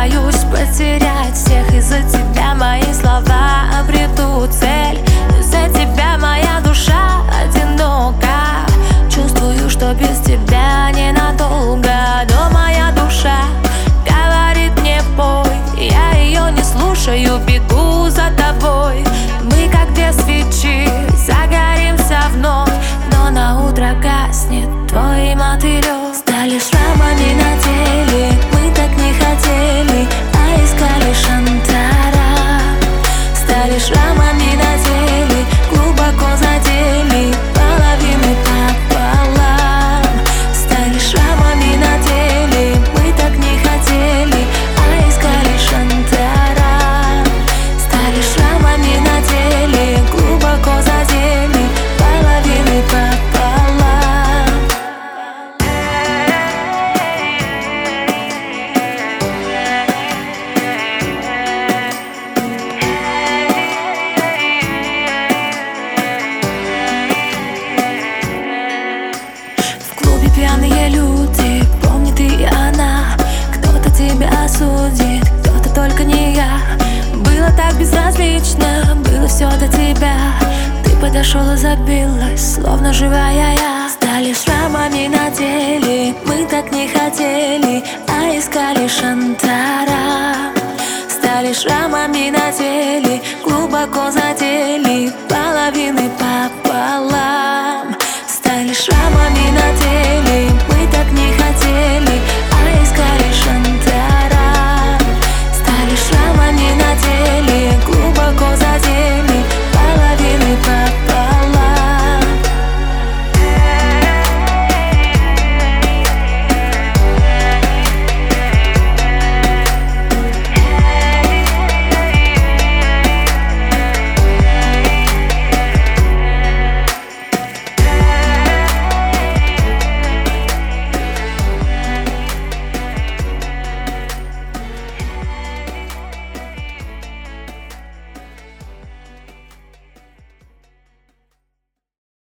боюсь потерять всех. Из-за тебя мои слова обретут цель. Из-за тебя моя душа одинока. Чувствую, что без тебя ненадолго. Но моя душа говорит мне: пой. Я ее не слушаю, бегу за тобой. Мы как две свечи, загоримся вновь, но на утро гаснет твой мотылек. Стали шрамами на теле, мы так не хотели, а искали шантара. Стали шрамами на теле, глубоко задели, половины пополам. Стали шрамами на теле, мы так не хотели, а искали шантара. Стали шрамами на теле, глубоко задели, половины пополам. В клубе пьяные люди, помни, ты и она. Кто-то тебя осудит, кто-то только не я. Было так безразлично, было все до тебя. Ты подошел и забилась, словно живая я. Стали шрамами на теле, мы так не хотели, а искали шантара. Стали шрамами на теле, глубоко задели, половины пополам. Стали шрамами на теле,